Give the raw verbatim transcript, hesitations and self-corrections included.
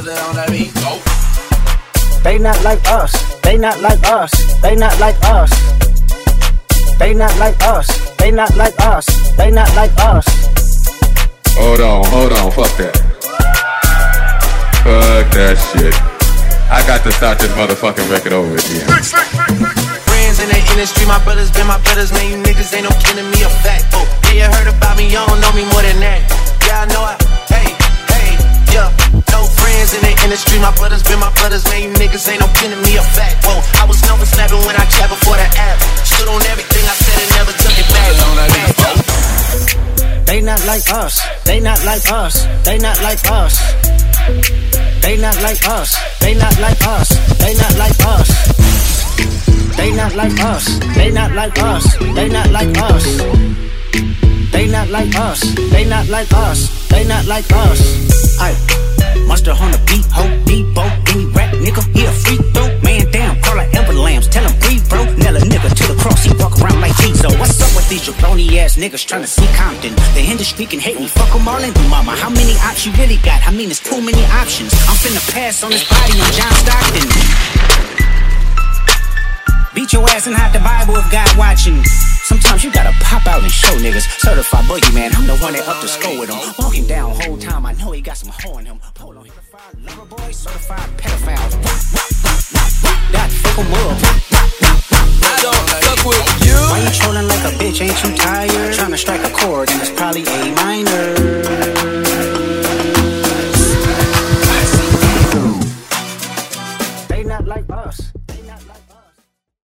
put it on that beat. Go. They not like us. They not like us. They not like us. They not like us. They not like us. They not like us. Hold on, hold on, fuck that. Fuck that shit. I got to start this motherfucking record over again. Friends in the industry, my brothers been my brothers, man, you niggas ain't no kidding me a fact. Oh, yeah, you heard about me, you don't know me more than that. Yeah, I know I, hey, hey, yeah. No friends in the industry, my brothers been my brothers, man, you niggas ain't no kidding me a fact. Whoa, I was never snapping when I chat before the app. Stood on everything I said and never took it back. They not like us. They not like us. They not like us. They not like us. They not like us. They not like us. They not like us. They not like us. They not like us. They not like us. They not like us. They not like us. Aye. Monster on the beat, ho, Debo, any rap nigga, he a freak throw. Man down, call her Ever Lambs, tell him breathe, bro. Nail a nigga to the cross, he walk around like Tizo. What's up with these jabroni ass niggas trying to see Compton? The industry can hate me, fuck them all and do mama. How many options you really got? I mean, it's too many options. I'm finna pass on this body, I'm John Stockton. Beat your ass and hide the Bible if God watching. Sometimes you gotta pop out and show niggas. Certified boogeyman, I'm the one that up to score with him. Walking down whole time, I know he got some hoe in him. Polo, certified lover boy, certified pedophiles. That fuck em up. I don't fuck with you. Why you trolling like a bitch? Ain't you tired? Trying to strike a chord in this